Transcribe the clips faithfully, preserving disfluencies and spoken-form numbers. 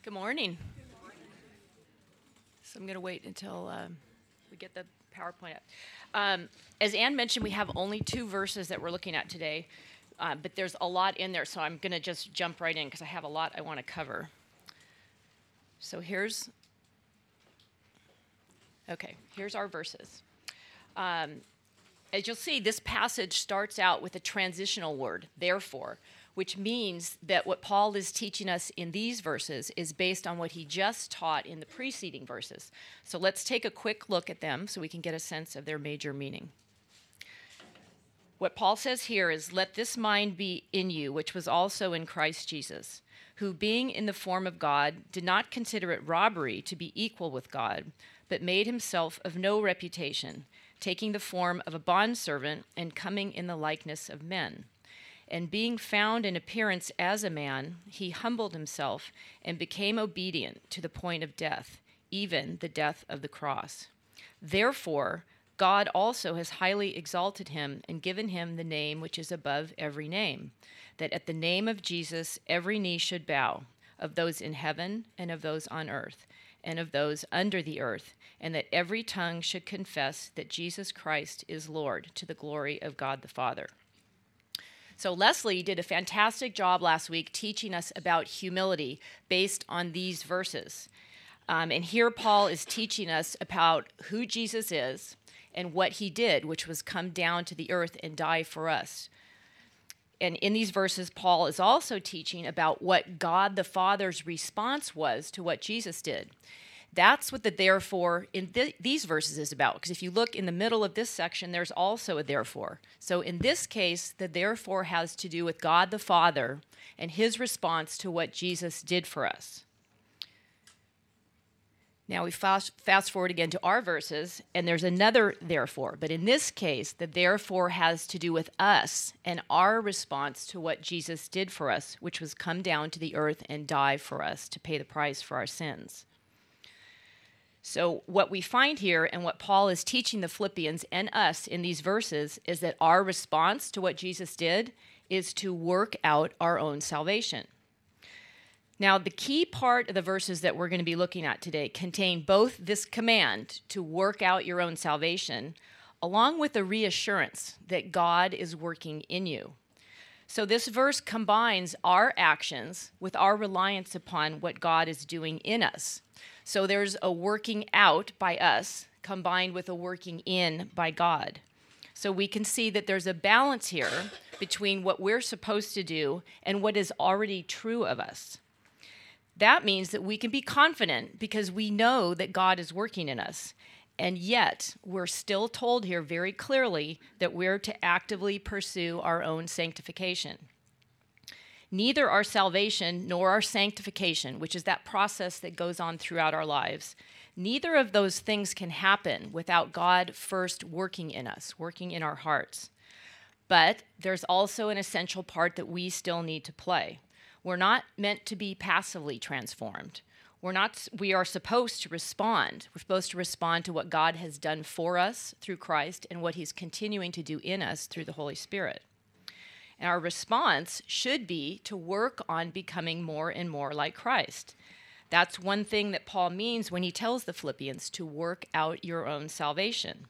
Good morning. So I'm going to wait until um, we get the PowerPoint up. Um, as Ann mentioned, we have only two verses that we're looking at today, uh, but there's a lot in there, so I'm going to just jump right in because I have a lot I want to cover. So here's, okay, here's our verses. Um, as you'll see, this passage starts out with a transitional word, therefore, which means that what Paul is teaching us in these verses is based on what he just taught in the preceding verses. So let's take a quick look at them so we can get a sense of their major meaning. What Paul says here is, "Let this mind be in you, which was also in Christ Jesus, who being in the form of God did not consider it robbery to be equal with God, but made himself of no reputation, taking the form of a bondservant and coming in the likeness of men. And being found in appearance as a man, he humbled himself and became obedient to the point of death, even the death of the cross. Therefore, God also has highly exalted him and given him the name which is above every name, that at the name of Jesus every knee should bow, of those in heaven and of those on earth, and of those under the earth, and that every tongue should confess that Jesus Christ is Lord, to the glory of God the Father." So Leslie did a fantastic job last week teaching us about humility based on these verses. Um, and here Paul is teaching us about who Jesus is and what he did, which was come down to the earth and die for us. And in these verses, Paul is also teaching about what God the Father's response was to what Jesus did. That's what the therefore in th- these verses is about. Because if you look in the middle of this section, there's also a therefore. So in this case, the therefore has to do with God the Father and his response to what Jesus did for us. Now we fast, fast forward again to our verses, and there's another therefore. But in this case, the therefore has to do with us and our response to what Jesus did for us, which was come down to the earth and die for us to pay the price for our sins. So what we find here and what Paul is teaching the Philippians and us in these verses is that our response to what Jesus did is to work out our own salvation. Now, the key part of the verses that we're going to be looking at today contain both this command to work out your own salvation, along with the reassurance that God is working in you. So this verse combines our actions with our reliance upon what God is doing in us. So there's a working out by us combined with a working in by God. So we can see that there's a balance here between what we're supposed to do and what is already true of us. That means that we can be confident because we know that God is working in us. And yet, we're still told here very clearly that we're to actively pursue our own sanctification. Neither our salvation nor our sanctification, which is that process that goes on throughout our lives, neither of those things can happen without God first working in us, working in our hearts. But there's also an essential part that we still need to play. We're not meant to be passively transformed. We're not, we are supposed to respond. We're supposed to respond to what God has done for us through Christ and what he's continuing to do in us through the Holy Spirit. And our response should be to work on becoming more and more like Christ. That's one thing that Paul means when he tells the Philippians to work out your own salvation.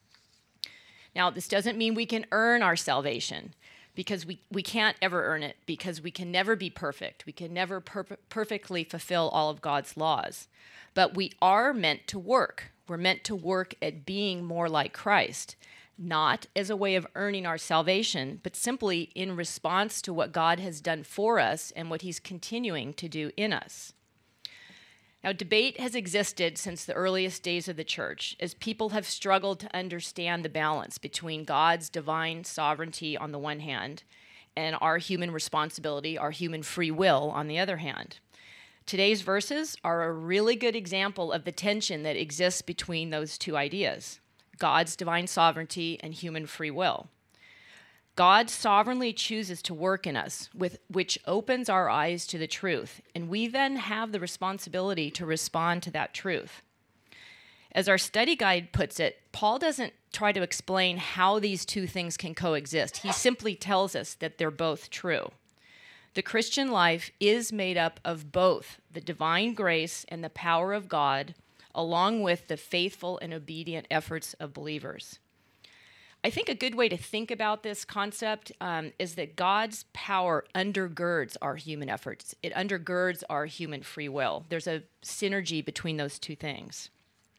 Now, this doesn't mean we can earn our salvation, because we, we can't ever earn it, because we can never be perfect. We can never per- perfectly fulfill all of God's laws. But we are meant to work. We're meant to work at being more like Christ, not as a way of earning our salvation, but simply in response to what God has done for us and what he's continuing to do in us. Now, debate has existed since the earliest days of the church as people have struggled to understand the balance between God's divine sovereignty on the one hand and our human responsibility, our human free will on the other hand. Today's verses are a really good example of the tension that exists between those two ideas, God's divine sovereignty and human free will. God sovereignly chooses to work in us, with which opens our eyes to the truth, and we then have the responsibility to respond to that truth. As our study guide puts it, Paul doesn't try to explain how these two things can coexist. He simply tells us that they're both true. The Christian life is made up of both the divine grace and the power of God, along with the faithful and obedient efforts of believers. I think a good way to think about this concept um, is that God's power undergirds our human efforts. It undergirds our human free will. There's a synergy between those two things.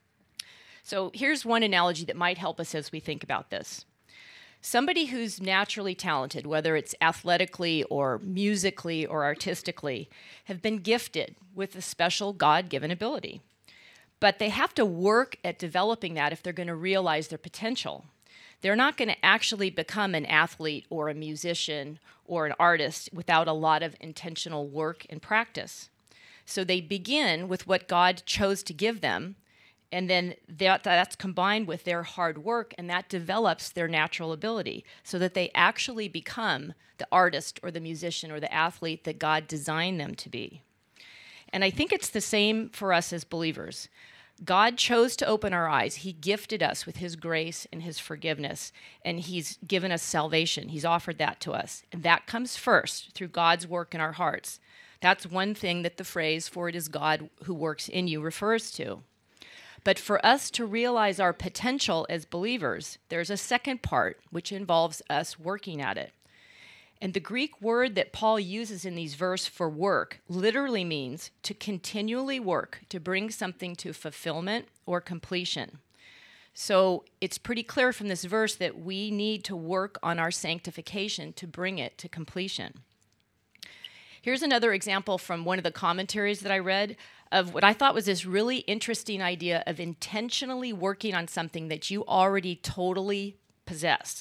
So here's one analogy that might help us as we think about this. Somebody who's naturally talented, whether it's athletically or musically or artistically, have been gifted with a special God-given ability. But they have to work at developing that if they're going to realize their potential. They're not going to actually become an athlete or a musician or an artist without a lot of intentional work and practice. So they begin with what God chose to give them, and then that, that's combined with their hard work, and that develops their natural ability so that they actually become the artist or the musician or the athlete that God designed them to be. And I think it's the same for us as believers. God chose to open our eyes. He gifted us with his grace and his forgiveness, and he's given us salvation. He's offered that to us. And that comes first through God's work in our hearts. That's one thing that the phrase, "for it is God who works in you," refers to. But for us to realize our potential as believers, there's a second part, which involves us working at it. And the Greek word that Paul uses in these verses for work literally means to continually work, to bring something to fulfillment or completion. So it's pretty clear from this verse that we need to work on our sanctification to bring it to completion. Here's another example from one of the commentaries that I read of what I thought was this really interesting idea of intentionally working on something that you already totally possess.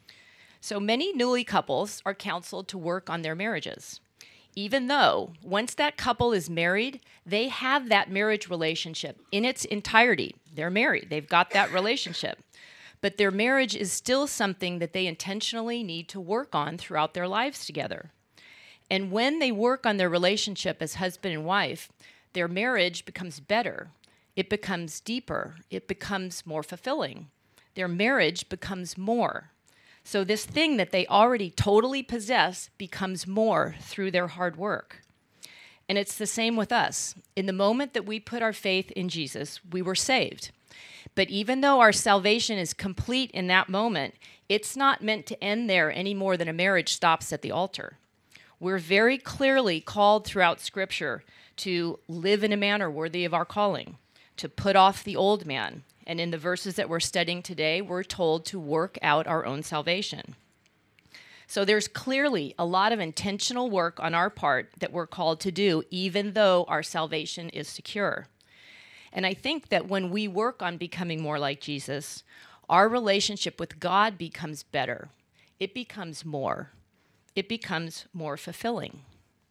So many newly couples are counseled to work on their marriages, even though once that couple is married, they have that marriage relationship in its entirety. They're married. They've got that relationship. But their marriage is still something that they intentionally need to work on throughout their lives together. And when they work on their relationship as husband and wife, their marriage becomes better. It becomes deeper. It becomes more fulfilling. Their marriage becomes more. So this thing that they already totally possess becomes more through their hard work. And it's the same with us. In the moment that we put our faith in Jesus, we were saved. But even though our salvation is complete in that moment, it's not meant to end there any more than a marriage stops at the altar. We're very clearly called throughout Scripture to live in a manner worthy of our calling, to put off the old man. And in the verses that we're studying today, we're told to work out our own salvation. So there's clearly a lot of intentional work on our part that we're called to do, even though our salvation is secure. And I think that when we work on becoming more like Jesus, our relationship with God becomes better. It becomes more. It becomes more fulfilling.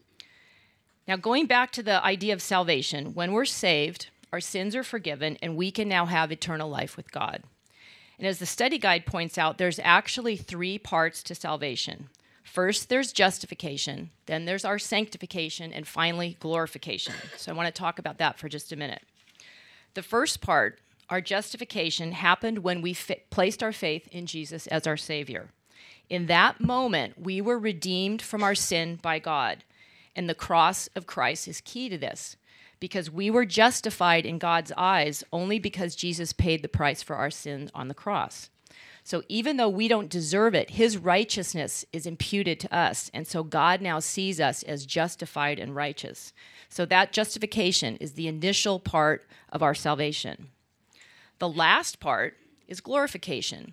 Now, going back to the idea of salvation, when we're saved, our sins are forgiven, and we can now have eternal life with God. And as the study guide points out, there's actually three parts to salvation. First, there's justification. Then there's our sanctification. And finally, glorification. So I want to talk about that for just a minute. The first part, our justification, happened when we fi- placed our faith in Jesus as our Savior. In that moment, we were redeemed from our sin by God. And the cross of Christ is key to this, because we were justified in God's eyes only because Jesus paid the price for our sin on the cross. So even though we don't deserve it, his righteousness is imputed to us, and so God now sees us as justified and righteous. So that justification is the initial part of our salvation. The last part is glorification,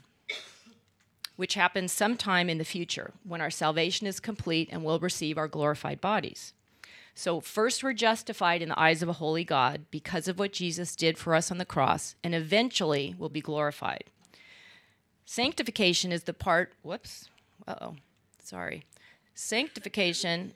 which happens sometime in the future when our salvation is complete and we'll receive our glorified bodies. So first we're justified in the eyes of a holy God because of what Jesus did for us on the cross, and eventually we'll be glorified. Sanctification is the part, whoops, uh-oh, sorry. Sanctification,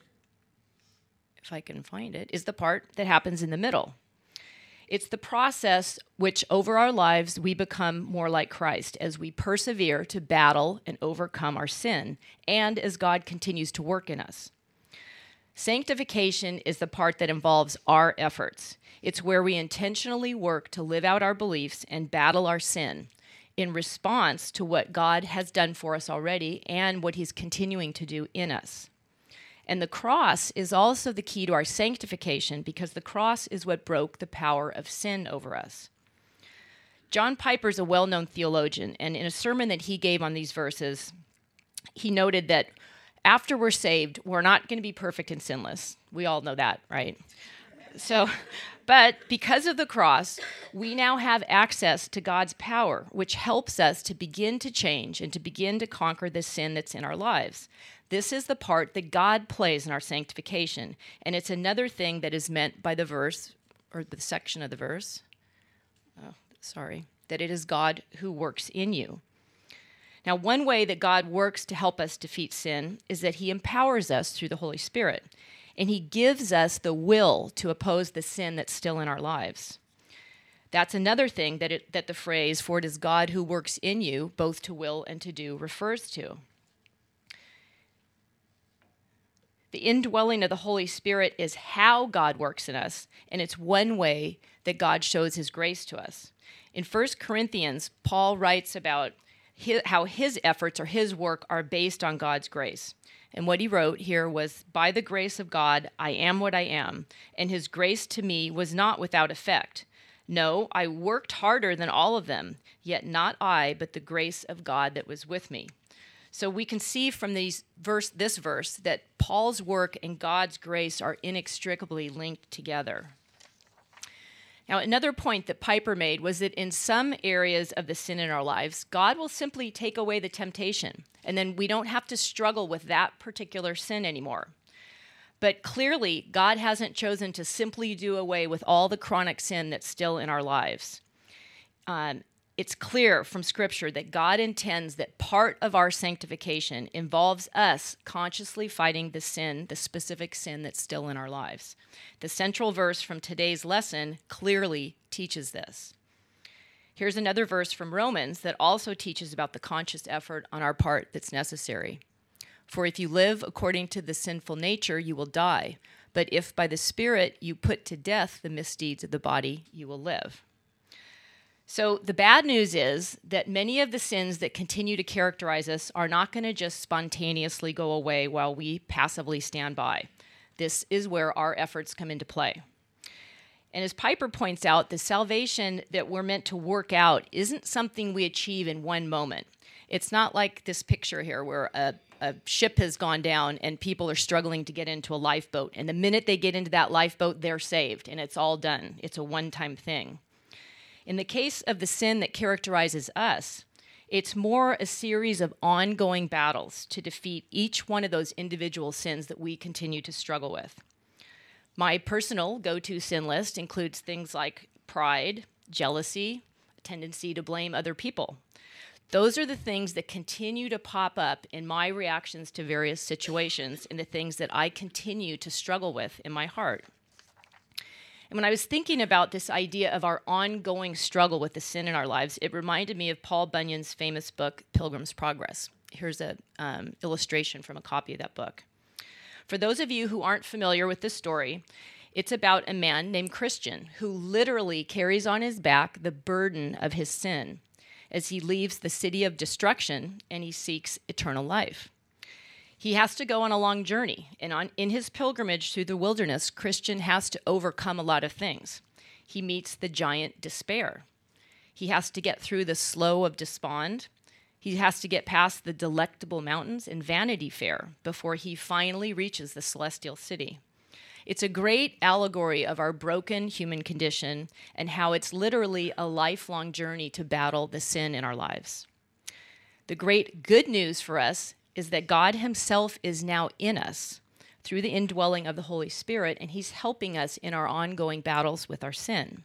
if I can find it, is the part that happens in the middle. It's the process which over our lives we become more like Christ as we persevere to battle and overcome our sin, and as God continues to work in us. Sanctification is the part that involves our efforts. It's where we intentionally work to live out our beliefs and battle our sin in response to what God has done for us already and what he's continuing to do in us. And the cross is also the key to our sanctification because the cross is what broke the power of sin over us. John Piper is a well-known theologian, and in a sermon that he gave on these verses, he noted that after we're saved, we're not going to be perfect and sinless. We all know that, right? So, but because of the cross, we now have access to God's power, which helps us to begin to change and to begin to conquer the sin that's in our lives. This is the part that God plays in our sanctification, and it's another thing that is meant by the verse, or the section of the verse, oh, sorry, that it is God who works in you. Now, one way that God works to help us defeat sin is that he empowers us through the Holy Spirit, and he gives us the will to oppose the sin that's still in our lives. That's another thing that, it, that the phrase, "for it is God who works in you, both to will and to do," refers to. The indwelling of the Holy Spirit is how God works in us, and it's one way that God shows his grace to us. In First Corinthians, Paul writes about his, how his efforts or his work are based on God's grace. And what he wrote here was, "By the grace of God, I am what I am, and his grace to me was not without effect. No, I worked harder than all of them, yet not I, but the grace of God that was with me." So we can see from these verse, this verse that Paul's work and God's grace are inextricably linked together. Now, another point that Piper made was that in some areas of the sin in our lives, God will simply take away the temptation, and then we don't have to struggle with that particular sin anymore. But clearly, God hasn't chosen to simply do away with all the chronic sin that's still in our lives. Um, it's clear from Scripture that God intends that part of our sanctification involves us consciously fighting the sin, the specific sin that's still in our lives. The central verse from today's lesson clearly teaches this. Here's another verse from Romans that also teaches about the conscious effort on our part that's necessary. "For if you live according to the sinful nature, you will die. But if by the Spirit you put to death the misdeeds of the body, you will live." So the bad news is that many of the sins that continue to characterize us are not going to just spontaneously go away while we passively stand by. This is where our efforts come into play. And as Piper points out, the salvation that we're meant to work out isn't something we achieve in one moment. It's not like this picture here where a, a ship has gone down and people are struggling to get into a lifeboat. And the minute they get into that lifeboat, they're saved and it's all done. It's a one-time thing. In the case of the sin that characterizes us, it's more a series of ongoing battles to defeat each one of those individual sins that we continue to struggle with. My personal go-to sin list includes things like pride, jealousy, a tendency to blame other people. Those are the things that continue to pop up in my reactions to various situations and the things that I continue to struggle with in my heart. And when I was thinking about this idea of our ongoing struggle with the sin in our lives, it reminded me of Paul Bunyan's famous book, Pilgrim's Progress. Here's an um, illustration from a copy of that book. For those of you who aren't familiar with this story, it's about a man named Christian who literally carries on his back the burden of his sin as he leaves the city of destruction and he seeks eternal life. He has to go on a long journey, and on, in his pilgrimage through the wilderness, Christian has to overcome a lot of things. He meets the giant despair. He has to get through the slough of despond. He has to get past the delectable mountains and Vanity Fair before he finally reaches the celestial city. It's a great allegory of our broken human condition and how it's literally a lifelong journey to battle the sin in our lives. The great good news for us is that God himself is now in us through the indwelling of the Holy Spirit, and he's helping us in our ongoing battles with our sin.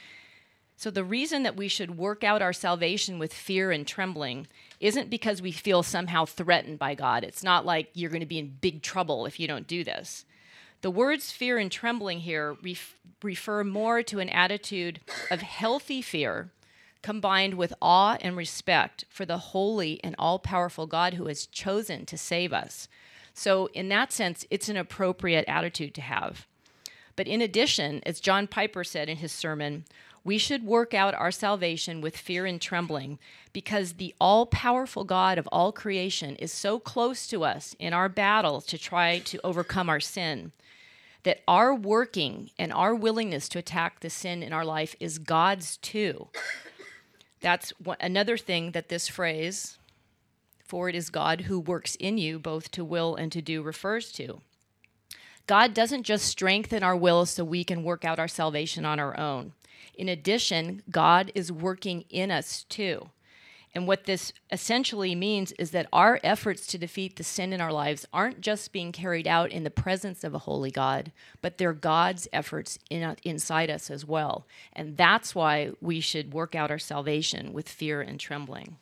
So the reason that we should work out our salvation with fear and trembling isn't because we feel somehow threatened by God. It's not like you're going to be in big trouble if you don't do this. The words fear and trembling here ref- refer more to an attitude of healthy fear combined with awe and respect for the holy and all-powerful God who has chosen to save us. So in that sense, it's an appropriate attitude to have. But in addition, as John Piper said in his sermon, We should work out our salvation with fear and trembling, because the all-powerful God of all creation is so close to us in our battle to try to overcome our sin, that our working and our willingness to attack the sin in our life is God's too. That's one, another thing that this phrase, "for it is God who works in you both to will and to do," refers to. God doesn't just strengthen our will so we can work out our salvation on our own. In addition, God is working in us too. And what this essentially means is that our efforts to defeat the sin in our lives aren't just being carried out in the presence of a holy God, but they're God's efforts in, inside us as well. And that's why we should work out our salvation with fear and trembling.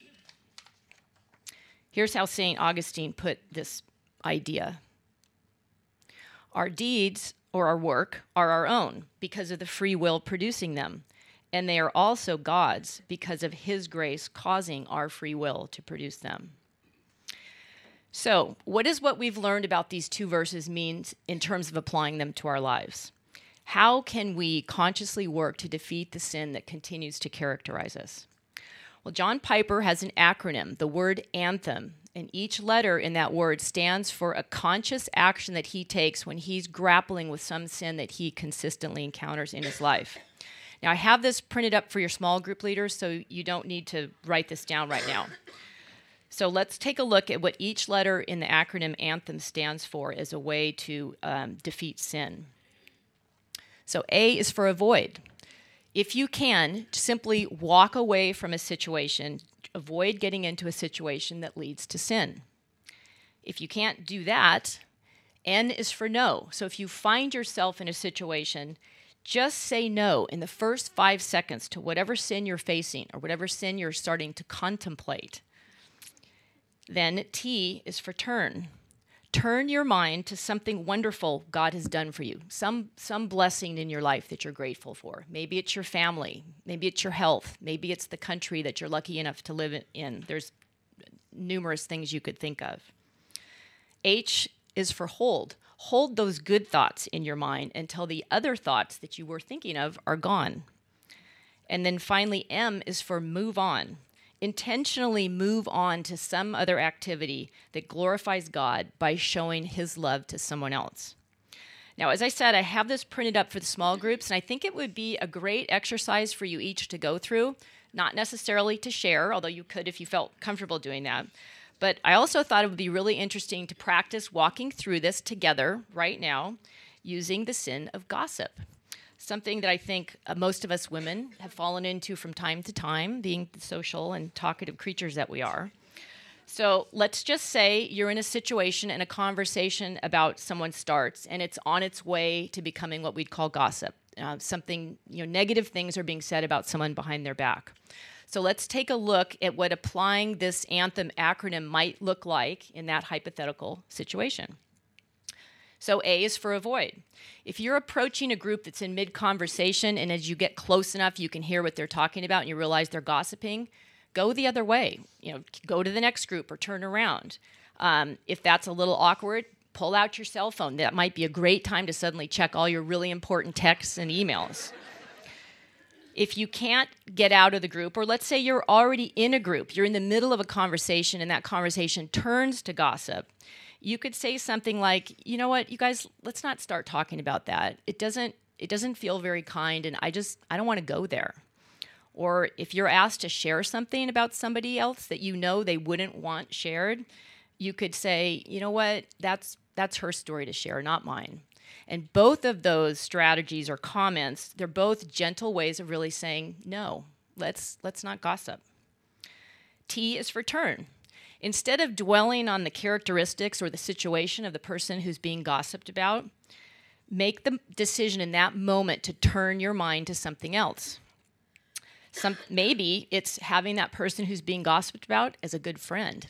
Here's how Saint Augustine put this idea. Our deeds, or our work, are our own because of the free will producing them. And they are also God's because of his grace causing our free will to produce them. So, what does what we've learned about these two verses mean in terms of applying them to our lives? How can we consciously work to defeat the sin that continues to characterize us? Well, John Piper has an acronym, the word anthem, and each letter in that word stands for a conscious action that he takes when he's grappling with some sin that he consistently encounters in his life. Now, I have this printed up for your small group leaders, so you don't need to write this down right now. So let's take a look at what each letter in the acronym ANTHEM stands for as a way to um, defeat sin. So A is for avoid. If you can, simply walk away from a situation, avoid getting into a situation that leads to sin. If you can't do that, N is for no. So if you find yourself in a situation, just say no in the first five seconds to whatever sin you're facing or whatever sin you're starting to contemplate. Then T is for turn. Turn your mind to something wonderful God has done for you, some, some blessing in your life that you're grateful for. Maybe it's your family. Maybe it's your health. Maybe it's the country that you're lucky enough to live in. There's numerous things you could think of. H is for hold. Hold those good thoughts in your mind until the other thoughts that you were thinking of are gone. And then finally, M is for move on. Intentionally move on to some other activity that glorifies God by showing his love to someone else. Now, as I said, I have this printed up for the small groups, and I think it would be a great exercise for you each to go through, not necessarily to share, although you could if you felt comfortable doing that. But I also thought it would be really interesting to practice walking through this together right now using the sin of gossip. Something that I think uh, most of us women have fallen into from time to time, being the social and talkative creatures that we are. So let's just say you're in a situation and a conversation about someone starts, and it's on its way to becoming what we'd call gossip. Uh, something, you know, negative things are being said about someone behind their back. So let's take a look at what applying this ANTHEM acronym might look like in that hypothetical situation. So A is for avoid. If you're approaching a group that's in mid-conversation and as you get close enough, you can hear what they're talking about and you realize they're gossiping, go the other way. You know, go to the next group or turn around. Um, if that's a little awkward, pull out your cell phone. That might be a great time to suddenly check all your really important texts and emails. If you can't get out of the group, or let's say you're already in a group, you're in the middle of a conversation and that conversation turns to gossip, you could say something like, you know what, you guys, let's not start talking about that. It doesn't, it doesn't feel very kind, and I just, I don't want to go there. Or if you're asked to share something about somebody else that you know they wouldn't want shared, you could say, you know what, that's, that's her story to share, not mine. And both of those strategies or comments, they're both gentle ways of really saying, no, let's, let's not gossip. T is for turn. Instead of dwelling on the characteristics or the situation of the person who's being gossiped about, make the decision in that moment to turn your mind to something else. Some, maybe it's having that person who's being gossiped about as a good friend.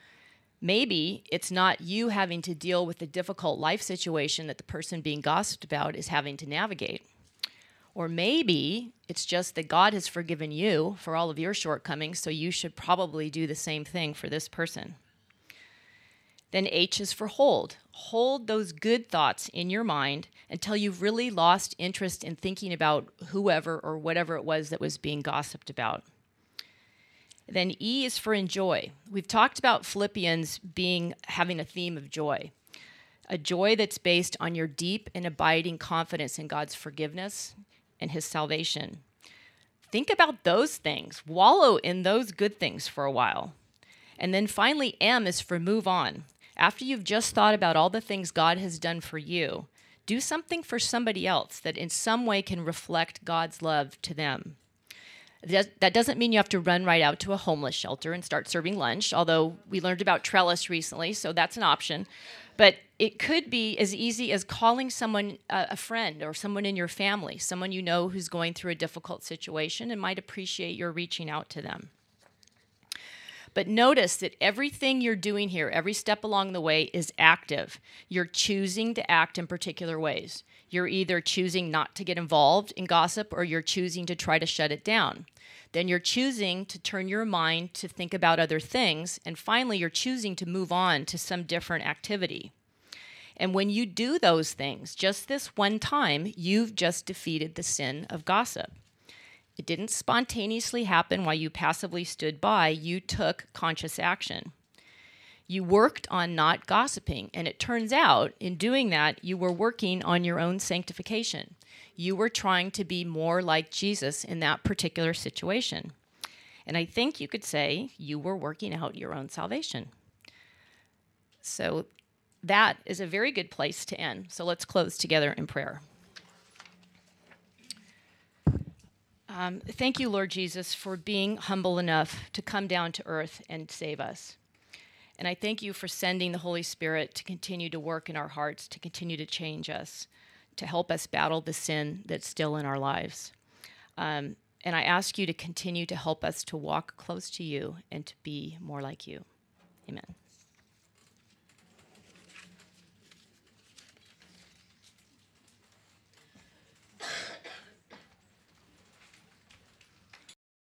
Maybe it's not you having to deal with the difficult life situation that the person being gossiped about is having to navigate. Or maybe it's just that God has forgiven you for all of your shortcomings, so you should probably do the same thing for this person. Then H is for hold. Hold those good thoughts in your mind until you've really lost interest in thinking about whoever or whatever it was that was being gossiped about. Then E is for enjoy. We've talked about Philippians being having a theme of joy, a joy that's based on your deep and abiding confidence in God's forgiveness and his salvation. Think about those things. Wallow in those good things for a while. And then finally, M is for move on. After you've just thought about all the things God has done for you, do something for somebody else that in some way can reflect God's love to them. That doesn't mean you have to run right out to a homeless shelter and start serving lunch, although we learned about Trellis recently, so that's an option. But it could be as easy as calling someone, uh, a friend or someone in your family, someone you know who's going through a difficult situation and might appreciate your reaching out to them. But notice that everything you're doing here, every step along the way, is active. You're choosing to act in particular ways. You're either choosing not to get involved in gossip or you're choosing to try to shut it down. Then you're choosing to turn your mind to think about other things. And finally, you're choosing to move on to some different activity. And when you do those things, just this one time, you've just defeated the sin of gossip. It didn't spontaneously happen while you passively stood by. You took conscious action. You worked on not gossiping, and it turns out, in doing that, you were working on your own sanctification. You were trying to be more like Jesus in that particular situation. And I think you could say you were working out your own salvation. So that is a very good place to end. So let's close together in prayer. Um, thank you, Lord Jesus, for being humble enough to come down to earth and save us. And I thank you for sending the Holy Spirit to continue to work in our hearts, to continue to change us, to help us battle the sin that's still in our lives. Um, and I ask you to continue to help us to walk close to you and to be more like you. Amen.